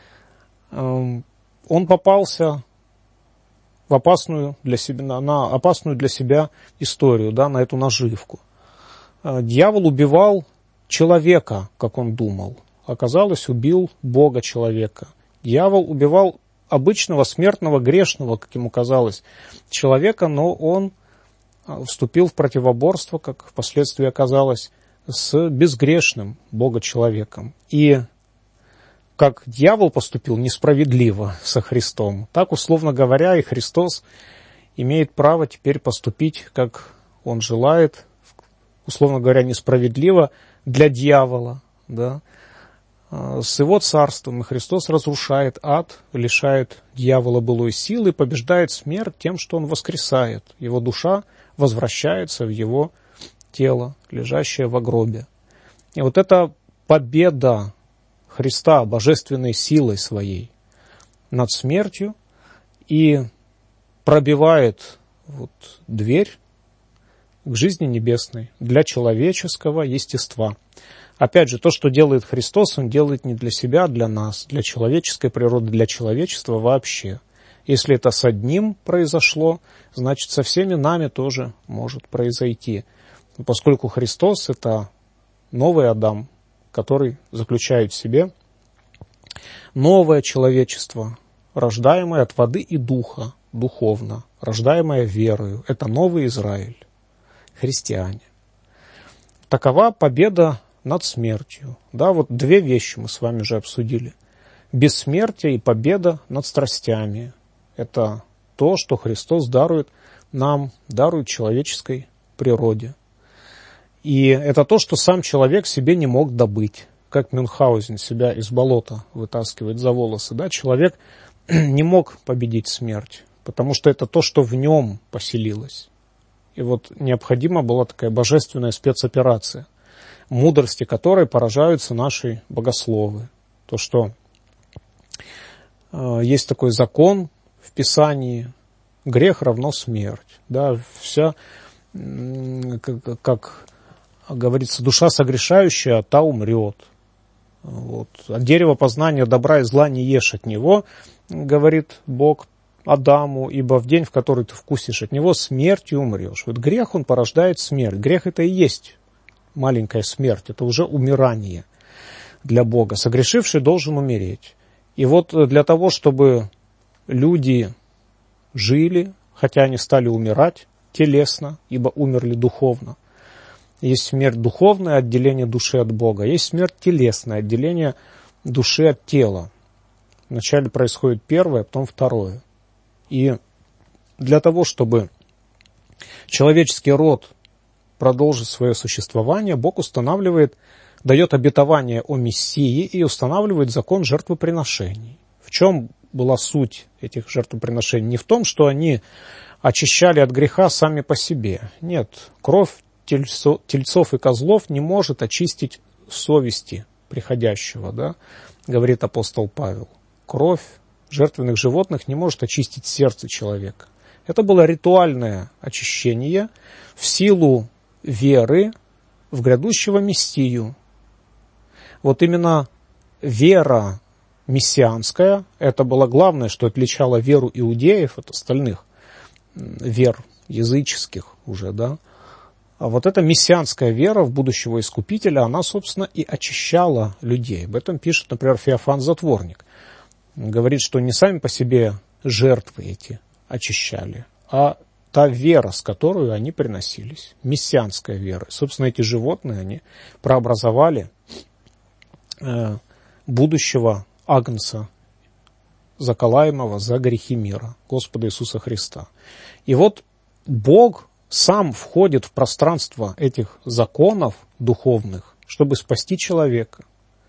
Он попался в опасную для себя, на опасную для себя историю, да, на эту наживку. Дьявол убивал человека, как он думал. Оказалось, убил Бога человека. Дьявол убивал обычного смертного, грешного, как ему казалось, человека, но он вступил в противоборство, как впоследствии оказалось, с безгрешным Бога-человеком. И как дьявол поступил несправедливо со Христом, так, условно говоря, и Христос имеет право теперь поступить, как он желает, условно говоря, несправедливо для дьявола, да, с его царством. И Христос разрушает ад, лишает дьявола былой силы, побеждает смерть тем, что он воскресает. Его душа возвращается в его тело, лежащее во гробе. И вот эта победа Христа божественной силой своей над смертью и пробивает вот дверь к жизни небесной для человеческого естества. Опять же, то, что делает Христос, Он делает не для себя, а для нас, для человеческой природы, для человечества вообще. Если это с одним произошло, значит, со всеми нами тоже может произойти. Поскольку Христос – это новый Адам, который заключает в себе новое человечество, рождаемое от воды и духа, духовно, рождаемое верою. Это новый Израиль, христиане. Такова победа над смертью. Да, вот две вещи мы с вами же обсудили. Бессмертие и победа над страстями. Это то, что Христос дарует нам, дарует человеческой природе. И это то, что сам человек себе не мог добыть. Как Мюнхгаузен себя из болота вытаскивает за волосы. Да? Человек не мог победить смерть, потому что это то, что в нем поселилось. И вот необходима была такая божественная спецоперация, мудрости которой поражаются наши богословы. То, что э, есть такой закон в Писании, грех равно смерть. Да? Вся, э, как, как говорится, душа согрешающая, та умрет. Вот. От дерева познания добра и зла не ешь от него, говорит Бог Адаму, ибо в день, в который ты вкусишь от него, смертью умрешь. Вот грех, он порождает смерть. Грех это и есть маленькая смерть, это уже умирание для Бога. Согрешивший должен умереть. И вот для того, чтобы люди жили, хотя они стали умирать телесно, ибо умерли духовно, есть смерть духовная, отделение души от Бога. Есть смерть телесная, отделение души от тела. Вначале происходит первое, потом второе. И для того, чтобы человеческий род продолжить свое существование, Бог устанавливает, дает обетование о Мессии и устанавливает закон жертвоприношений. В чем была суть этих жертвоприношений? Не в том, что они очищали от греха сами по себе. Нет, кровь тельцов и козлов не может очистить совести приходящего, да, говорит апостол Павел. Кровь жертвенных животных не может очистить сердце человека. Это было ритуальное очищение в силу веры в грядущего Мессию. Вот именно вера мессианская, это было главное, что отличало веру иудеев от остальных вер языческих уже, да. А вот эта мессианская вера в будущего Искупителя, она, собственно, и очищала людей. Об этом пишет, например, Феофан Затворник. Он говорит, что не сами по себе жертвы эти очищали, а та вера, с которой они приносились, мессианская вера. Собственно, эти животные, они прообразовали э, будущего агнца, заколаемого за грехи мира, Господа Иисуса Христа. И вот Бог сам входит в пространство этих законов духовных, чтобы спасти человека.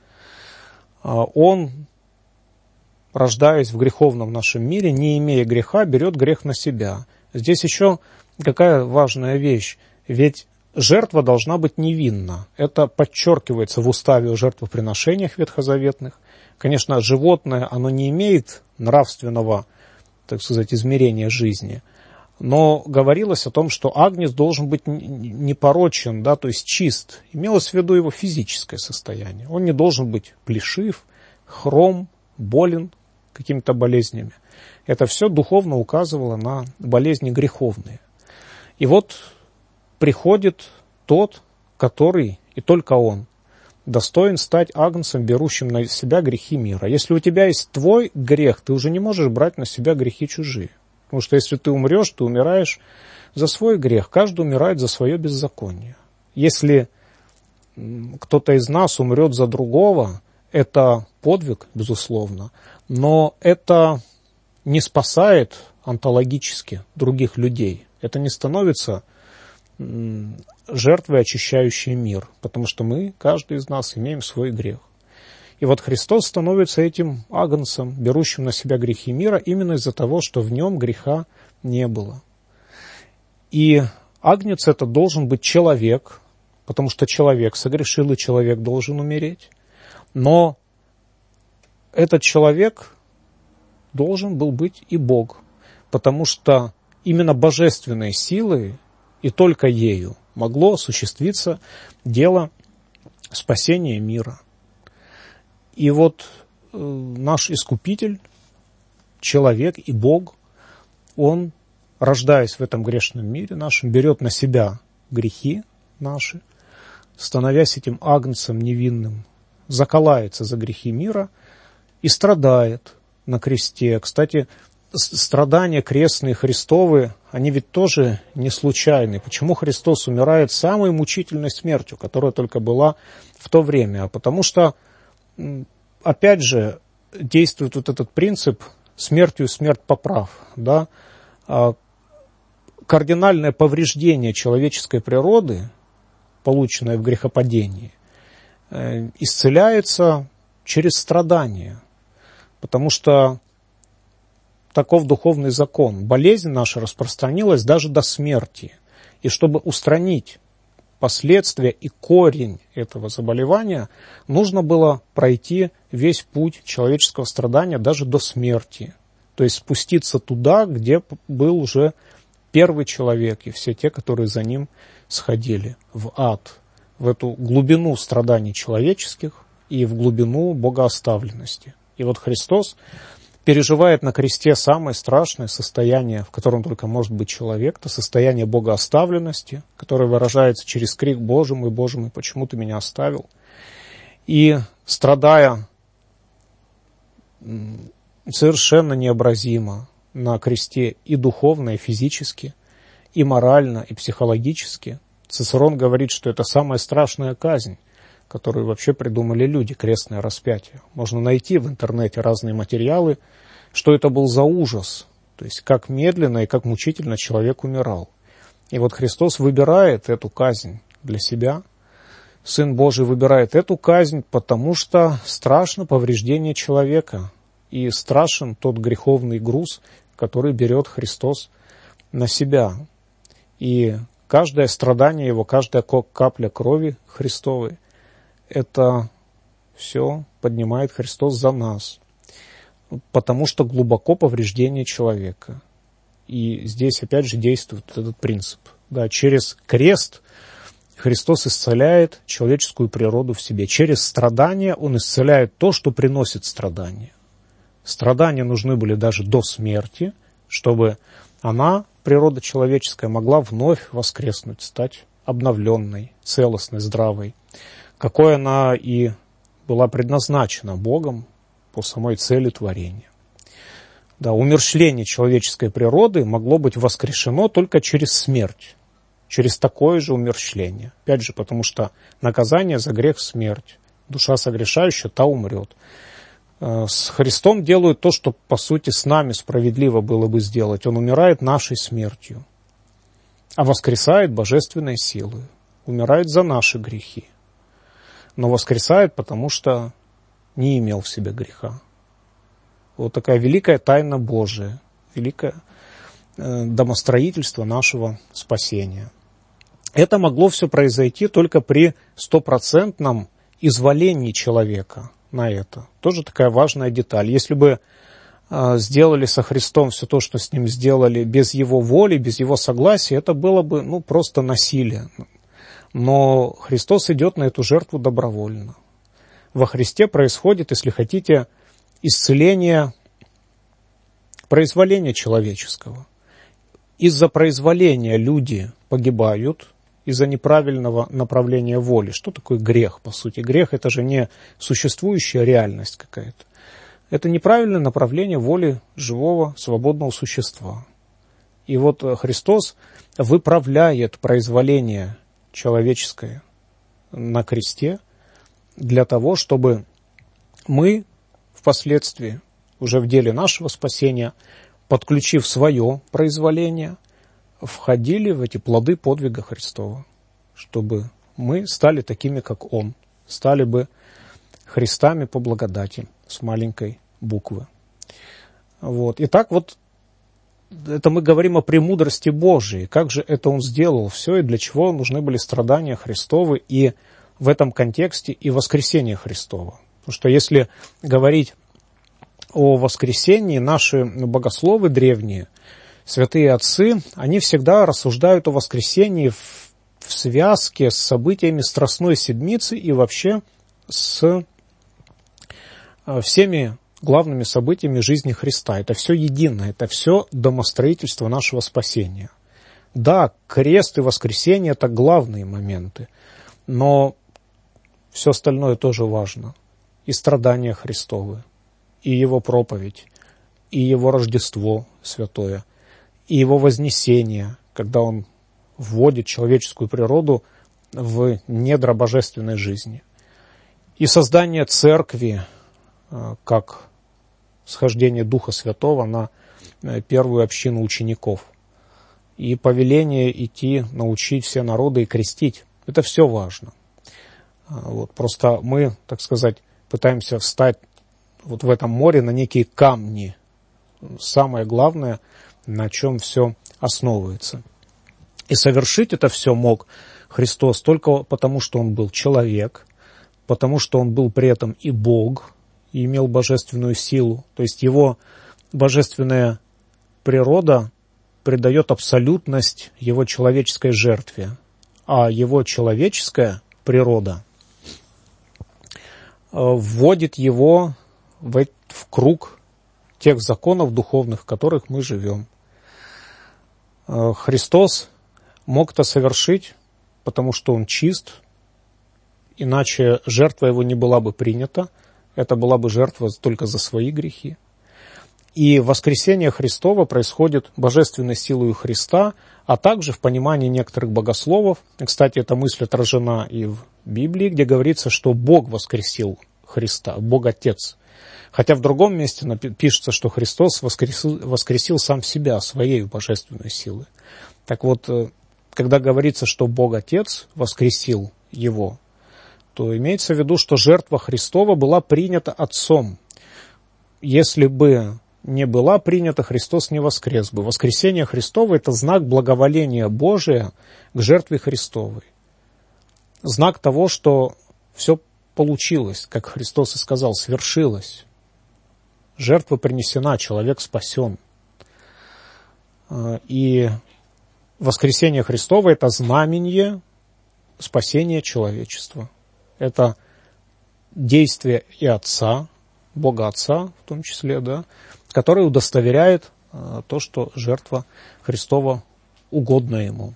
Он, рождаясь в греховном нашем мире, не имея греха, берет грех на себя. Здесь еще какая важная вещь. Ведь жертва должна быть невинна. Это подчеркивается в уставе о жертвоприношениях ветхозаветных. Конечно, животное, оно не имеет нравственного, так сказать, измерения жизни. Но говорилось о том, что агнец должен быть непорочен, да, то есть чист. Имелось в виду его физическое состояние. Он не должен быть плешив, хром, болен какими-то болезнями. Это все духовно указывало на болезни греховные. И вот приходит тот, который, и только он, достоин стать агнцем, берущим на себя грехи мира. Если у тебя есть твой грех, ты уже не можешь брать на себя грехи чужие. Потому что если ты умрешь, ты умираешь за свой грех. Каждый умирает за свое беззаконие. Если кто-то из нас умрет за другого, это подвиг, безусловно, но это не спасает онтологически других людей. Это не становится жертвой, очищающей мир, потому что мы, каждый из нас, имеем свой грех. И вот Христос становится этим агнцем, берущим на себя грехи мира, именно из-за того, что в нем греха не было. И агнец это должен быть человек, потому что человек согрешил, и человек должен умереть. Но этот человек должен был быть и Бог, потому что именно божественной силой и только ею могло осуществиться дело спасения мира. И вот э, наш Искупитель, человек и Бог, он, рождаясь в этом грешном мире нашем, берет на себя грехи наши, становясь этим агнцем невинным, заколается за грехи мира и страдает на кресте. Кстати, страдания крестные Христовы, они ведь тоже не случайны. Почему Христос умирает самой мучительной смертью, которая только была в то время? А потому что, опять же, действует вот этот принцип «смертью смерть поправ». Да? Кардинальное повреждение человеческой природы, полученное в грехопадении, исцеляется через страдания, потому что таков духовный закон. Болезнь наша распространилась даже до смерти. И чтобы устранить последствия и корень этого заболевания, нужно было пройти весь путь человеческого страдания даже до смерти. То есть спуститься туда, где был уже первый человек и все те, которые за ним сходили в ад, в эту глубину страданий человеческих и в глубину богооставленности. И вот Христос переживает на кресте самое страшное состояние, в котором только может быть человек, это состояние богооставленности, которое выражается через крик «Боже мой, Боже мой, почему ты меня оставил?». И страдая совершенно необразимо на кресте и духовно, и физически, и морально, и психологически, Цицерон говорит, что это самая страшная казнь, которую вообще придумали люди, крестное распятие. Можно найти в интернете разные материалы, что это был за ужас, то есть как медленно и как мучительно человек умирал. И вот Христос выбирает эту казнь для себя. Сын Божий выбирает эту казнь, потому что страшно повреждение человека и страшен тот греховный груз, который берет Христос на себя. И каждое страдание его, каждая капля крови Христовой, это все поднимает Христос за нас, потому что глубоко повреждение человека. И здесь опять же действует этот принцип. Да, через крест Христос исцеляет человеческую природу в себе. Через страдания Он исцеляет то, что приносит страдания. Страдания нужны были даже до смерти, чтобы она, природа человеческая, могла вновь воскреснуть, стать обновленной, целостной, здравой, какой она и была предназначена Богом по самой цели творения. Да, умерщвление человеческой природы могло быть воскрешено только через смерть, через такое же умерщвление. Опять же, потому что наказание за грех — смерть. Душа согрешающая, та умрет. С Христом делают то, что, по сути, с нами справедливо было бы сделать. Он умирает нашей смертью, а воскресает божественной силой. Умирает за наши грехи, но воскресает, потому что не имел в себе греха. Вот такая великая тайна Божия, великое э, домостроительство нашего спасения. Это могло все произойти только при стопроцентном изволении человека на это. Тоже такая важная деталь. Если бы э, сделали со Христом все то, что с ним сделали, без его воли, без его согласия, это было бы ну, просто насилие. Но Христос идет на эту жертву добровольно. Во Христе происходит, если хотите, исцеление произволения человеческого. Из-за произволения люди погибают, из-за неправильного направления воли. Что такое грех, по сути? Грех — это же не существующая реальность какая-то. Это неправильное направление воли живого, свободного существа. И вот Христос выправляет произволение человеческое на кресте для того, чтобы мы впоследствии, уже в деле нашего спасения, подключив свое произволение, входили в эти плоды подвига Христова, чтобы мы стали такими, как Он, стали бы Христами по благодати с маленькой буквы. Вот. Итак, вот это мы говорим о премудрости Божией. Как же это Он сделал все, и для чего нужны были страдания Христовы, и в этом контексте и воскресение Христово. Потому что если говорить о воскресении, наши богословы древние, святые отцы, они всегда рассуждают о воскресении в, в связке с событиями Страстной Седмицы и вообще с всеми главными событиями жизни Христа. Это все едино, это все домостроительство нашего спасения. Да, крест и воскресение — это главные моменты, но все остальное тоже важно. И страдания Христовы, и Его проповедь, и Его Рождество святое, и Его вознесение, когда Он вводит человеческую природу в недра божественной жизни. И создание церкви, как схождение Духа Святого на первую общину учеников. И повеление идти, научить все народы и крестить. Это все важно. Вот, просто мы, так сказать, пытаемся встать вот в этом море на некие камни. Самое главное, на чем все основывается. И совершить это все мог Христос только потому, что Он был человек, потому что Он был при этом и Бог, и имел божественную силу. То есть Его божественная природа придает абсолютность Его человеческой жертве, а Его человеческая природа вводит Его в, в круг тех законов духовных, в которых мы живем. Христос мог это совершить, потому что Он чист, иначе жертва Его не была бы принята, это была бы жертва только за свои грехи. И воскресение Христово происходит божественной силой Христа, а также в понимании некоторых богословов. Кстати, эта мысль отражена и в Библии, где говорится, что Бог воскресил Христа, Бог Отец. Хотя в другом месте пишется, что Христос воскресил, воскресил сам себя своей божественной силой. Так вот, когда говорится, что Бог Отец воскресил Его, то имеется в виду, что жертва Христова была принята Отцом. Если бы не была принята, Христос не воскрес бы. Воскресение Христово — это знак благоволения Божия к жертве Христовой. Знак того, что все получилось, как Христос и сказал, свершилось. Жертва принесена, человек спасен. И воскресение Христово — это знамение спасения человечества. Это действие и Отца, Бога Отца в том числе, да, который удостоверяет а, то, что жертва Христова угодна Ему.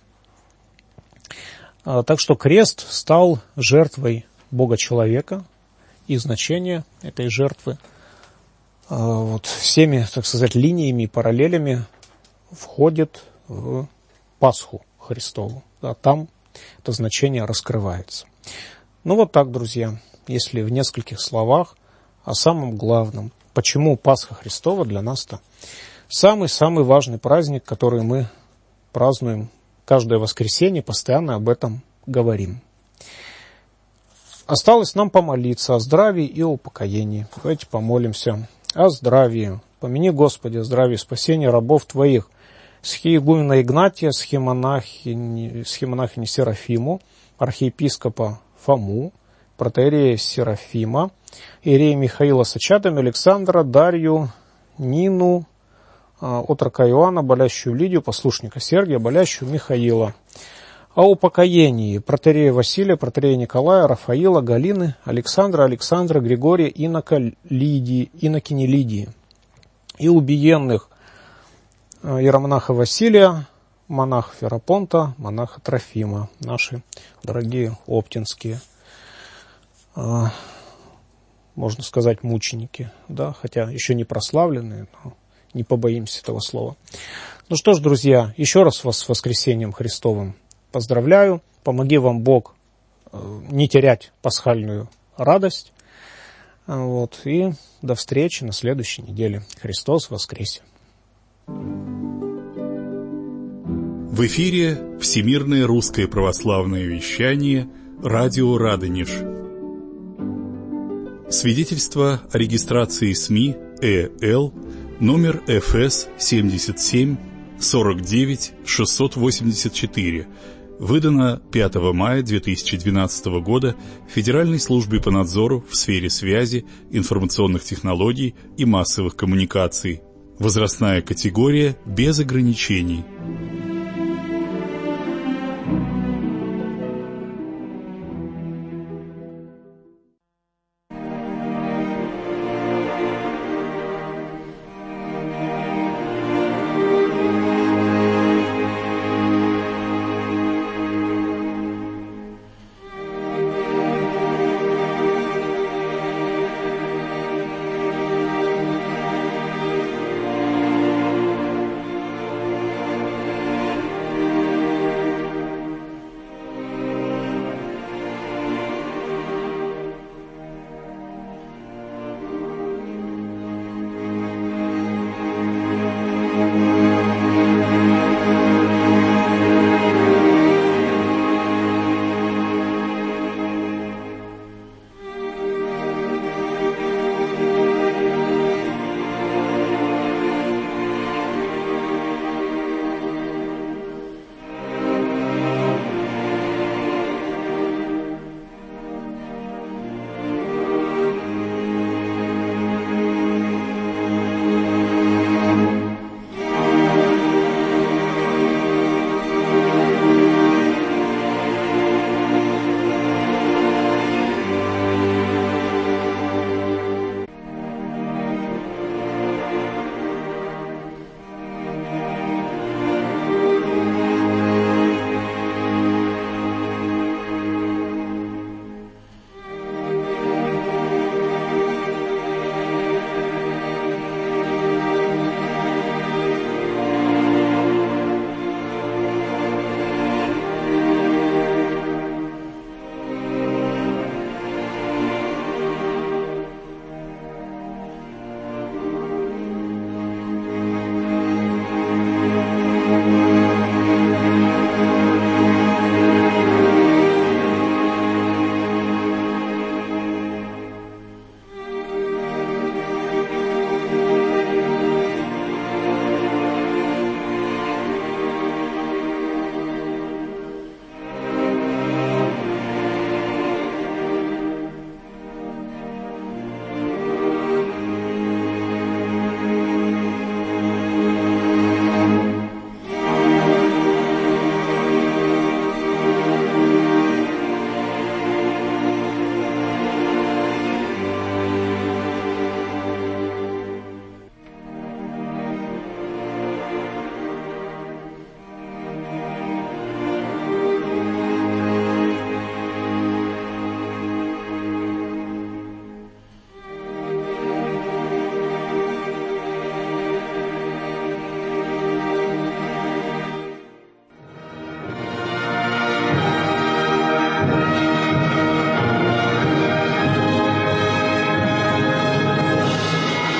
А, так что крест стал жертвой Бога-человека, и значение этой жертвы вот всеми, так сказать, линиями и параллелями входит в Пасху Христову. Да, там это значение раскрывается. Ну вот так, друзья, если в нескольких словах о самом главном, почему Пасха Христова для нас-то самый-самый важный праздник, который мы празднуем каждое воскресенье, постоянно об этом говорим. Осталось нам помолиться о здравии и о упокоении. Давайте помолимся о здравии. Помяни, Господи, о здравии и спасении рабов Твоих, схиегумена Игнатия, схимонахини, схимонахини Серафиму, архиепископа Фому, протоиерея Серафима, иерея Михаила с очатами, Александра, Дарью, Нину, отрока Иоанна, болящую Лидию, послушника Сергия, болящую Михаила. О упокоении протоиерея Василия, протоиерея Николая, Рафаила, Галины, Александра, Александра, Григория, инока Лидии, инокини Лидии. И убиенных иеромонаха Василия, монаха Ферапонта, монаха Трофима, наши дорогие оптинские, можно сказать, мученики, да, хотя еще не прославленные, но не побоимся этого слова. Ну что ж, друзья, еще раз вас с воскресением Христовым поздравляю. Помоги вам Бог не терять пасхальную радость. Вот, и до встречи на следующей неделе. Христос воскресе! В эфире Всемирное русское православное вещание, радио Радонеж. Свидетельство о регистрации СМИ ЭЛ номер эф эс семьдесят семь сорок девять шестьсот восемьдесят четыре, выдано пятого мая две тысячи двенадцатого года Федеральной службой по надзору в сфере связи, информационных технологий и массовых коммуникаций. Возрастная категория без ограничений.